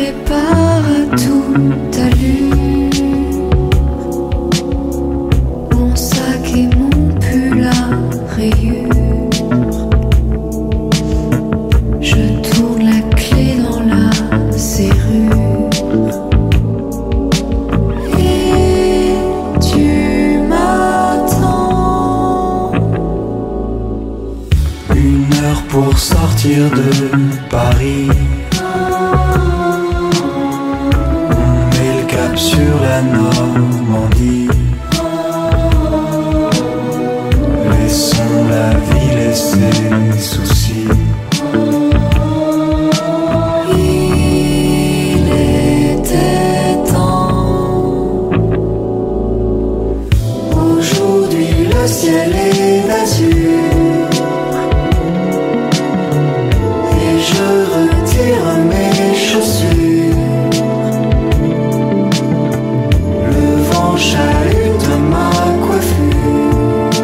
prépare à toute allure. Mon sac et mon pull à rayures. Je tourne la clé dans la serrure. Et tu m'attends. 1 heure pour sortir de Paris. Sur la Normandie, laissons la ville et ses soucis. Il était temps. Aujourd'hui le ciel est d'azur. Et je retire mes chaussures. Chahute ma coiffure.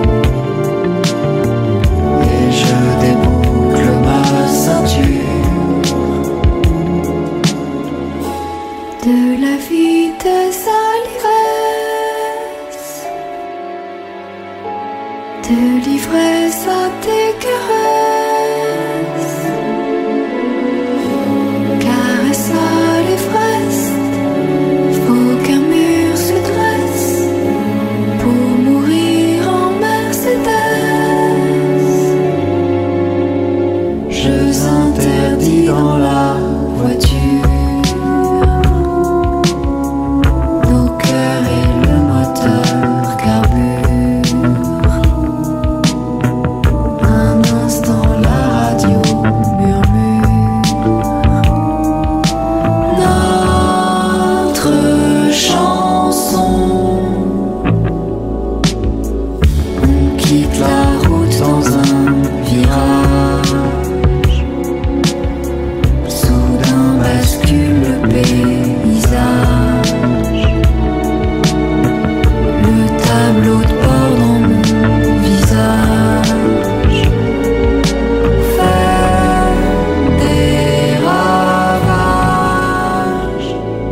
Et je déboucle ma ceinture. De la vitesse à l'ivresse. De l'ivresse à tes caresses. Caresse à l'Everest. Faut qu'un mur se dresse pour mourir en Mercedes. Jeux interdits dans la voiture. Nos cœurs et le moteur carburent. Un instant la radio murmure. Notre chanson. On quitte la route dans un virage. Soudain bascule le paysage. Le tableau de bord dans mon visage fait des ravages.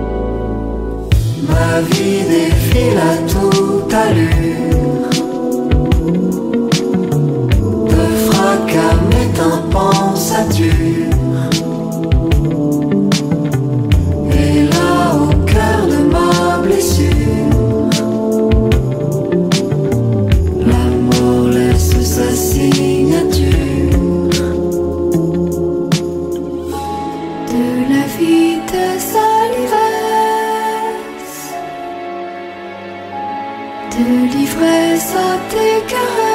Ma vie défile à toute allure. De fracas mes tympans saturent. Et là au cœur de ma blessure, la mort laisse sa signature. De la vitesse à l'ivresse. De l'ivresse à tes caresses.